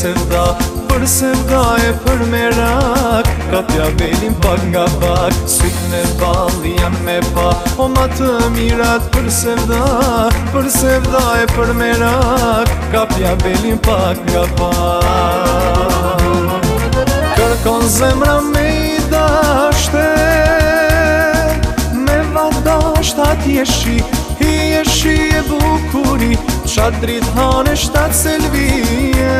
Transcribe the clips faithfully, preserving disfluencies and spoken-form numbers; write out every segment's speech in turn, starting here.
sevda, për sevda e për merak, kapja belin pak nga pak, sytë në ball janë me pa, o ma të mirat për sevda, për sevda e për merak, kapja belin pak nga pak. Kërkon zemra me i dashte, me vadasht ati e shi, i e shi e bukuri, qatë dritë hane shtatë selvije,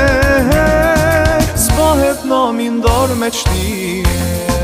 zbohet nami ndorë me qtije.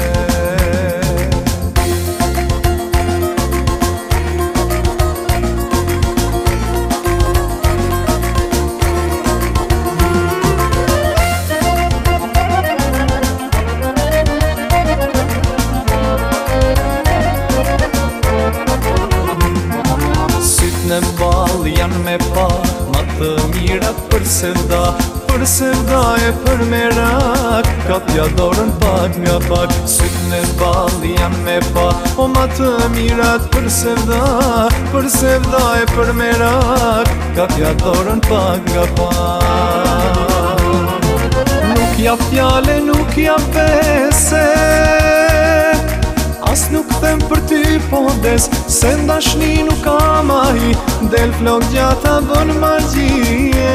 Në ball janë me pa, ma të mirat për sevda, për sevda e për merak, kapja dorën pak nga pak. Sytë në ball janë me pa, o ma të mirat për sevda, për sevda e për merak, kapja dorën pak nga pak. Nuk ja fjale, nuk ja pese, as nuk them për ty po des, se ndashni nuk kam ahi, del flok gjata bën magjie,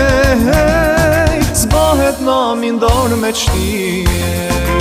zbohet nami ndorë me qtije.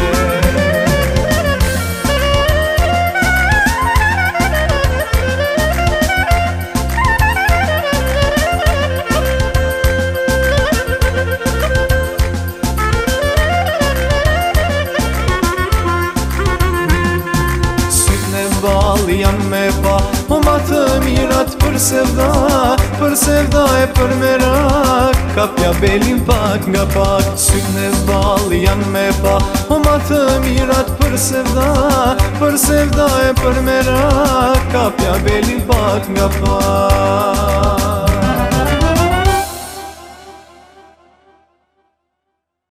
Ball janë me pa, o ma të mirat për sevda, për sevda e për merak, kapja belin pak nga pak. Sytë në ball janë me pa, o ma të mirat për sevda, për sevda e për merak, kapja belin pak nga pak.